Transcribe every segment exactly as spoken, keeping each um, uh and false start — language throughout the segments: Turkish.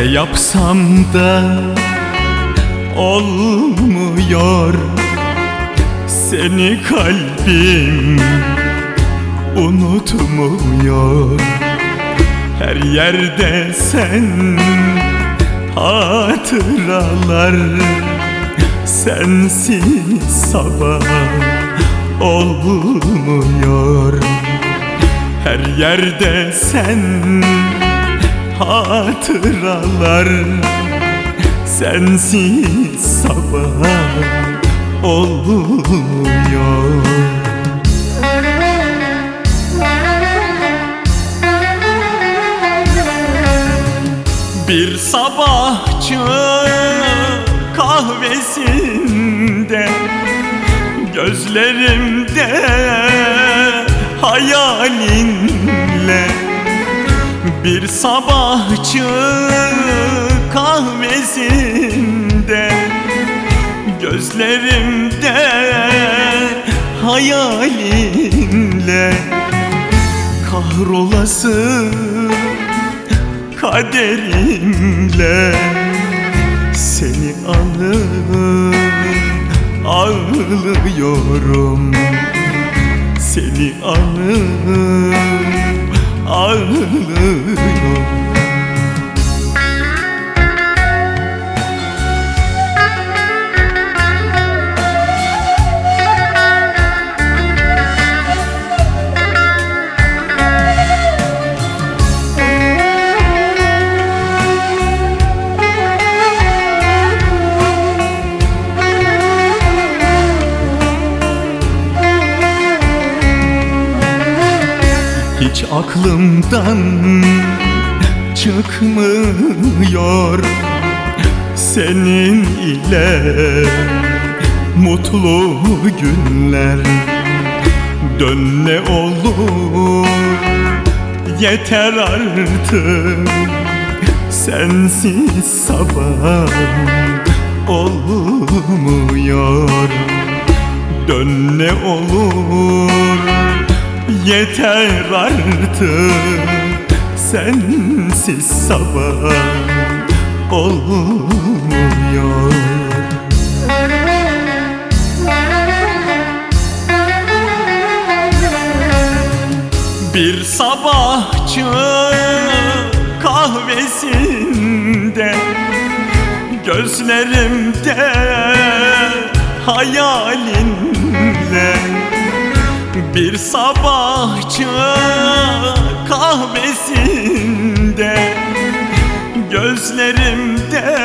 yapsam da olmuyor. Seni kalbim unutmuyor. Her yerde sen, hatıralar, sensiz sabah olmuyor. Her yerde sen, hatıralar, sensiz sabah olmuyor. Bir sabahçı kahvesinde, gözlerimde hayalinle. Bir sabahçı kahvesinde, gözlerimde hayalinle. Kahrolası kaderimle seni anıp ağlıyorum. Seni anıp ağlıyorum. Hiç aklımdan çıkmıyor senin ile mutlu günler. Dön ne olur yeter artık, sensiz sabah olmuyor. Dön ne olur yeter artık, sensiz sabah olmuyor. Bir sabahçı kahvesinde, gözlerimde hayalinle. Bir sabahçı kahvesinde, gözlerimde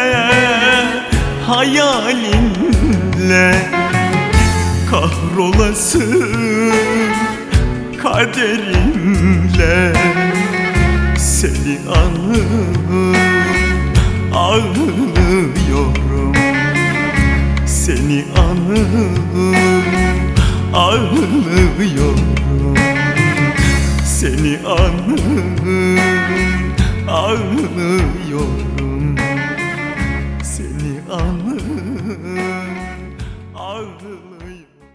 hayalinle. Kahrolası kaderimle seni anıp ağlıyorum. Seni anıp ağlıyorum. Seni anıp ağlıyorum. Seni anıp ağlıyorum.